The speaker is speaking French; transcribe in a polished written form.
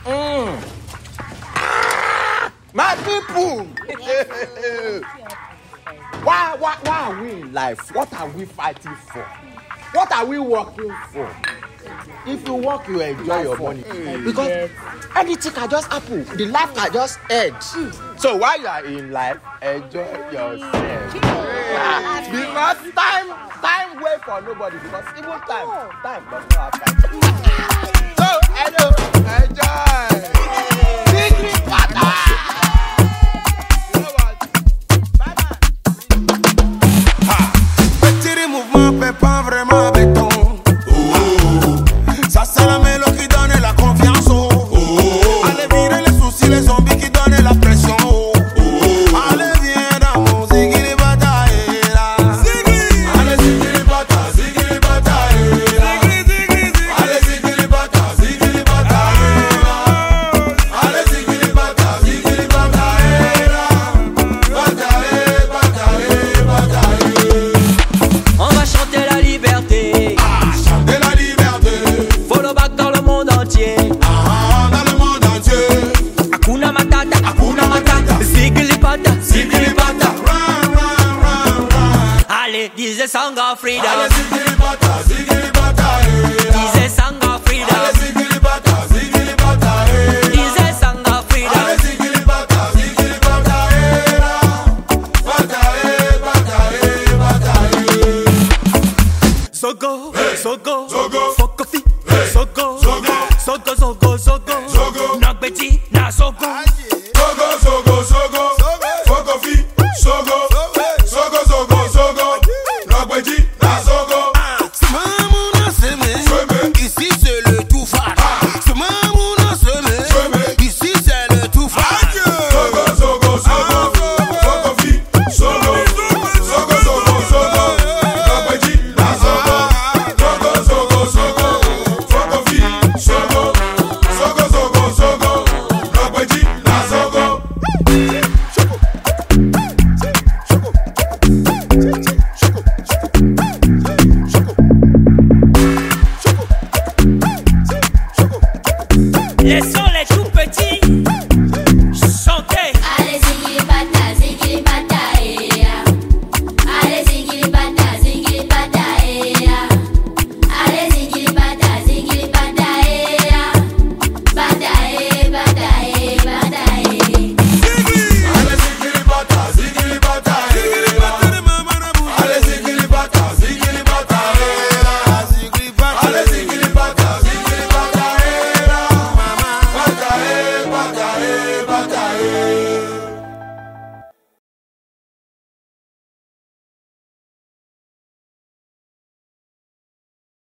My people! Why are we in life? What are we fighting for? What are we working for? If you work, you enjoy your money. Because anything can just happen. The life can just end. So while you are in life, enjoy yourself. Because time wait for nobody. Because even time does not have time. So enjoy. Secret partner. Petit mouvement fait pas vraiment béton. Ça c'est la mélodie qui donne la confiance. Allez virer les soucis, les zombies qui donnent la pression. Allez viens dans mon zigiri bataille là. Allez zigiri bataille, zigiri bataille là. Allez zigiri bataille, zigiri bataille là. Allez zigiri bataille, zigiri bataille là. Bataille, bataille, bataille. On va chanter la liberté. Chanter la liberté. Follow back dans le monde entier. Dans le monde entier. Hakuna Matata, Hakuna Matata. Zigilipata, Zigilipata. Run, run, run, run. Allez, disait Sanga Frida. Allez, zigilibata, zigilibata, Disait Sanga Frida. allez, zigilibata, zigilibata, Disait Sanga Frida. allez, zigilibata, zigilibata, bataille, bataille, bataille. Sogo, Sogo, Sogo. Fokofi, Sogo, Sogo. Sogo, Sogo, Sogo, Sogo. Nagbeti, na Sogo. Sogo, sogo, sogo, fokofi, sogo, sogo, sogo, sogo, nagbeji, na sogo. Ce mamouna semé, ici c'est le tout fat. Ce mamouna semé, ici c'est le tout fat. Sogo, sogo, sogo, fokofi, sogo, sogo, sogo, sogo, nagbeji, na sogo. Sogo, sogo, sogo, fokofi, sogo, sogo, sogo, sogo, nagbeji, na sogo. Laissons les tout petits.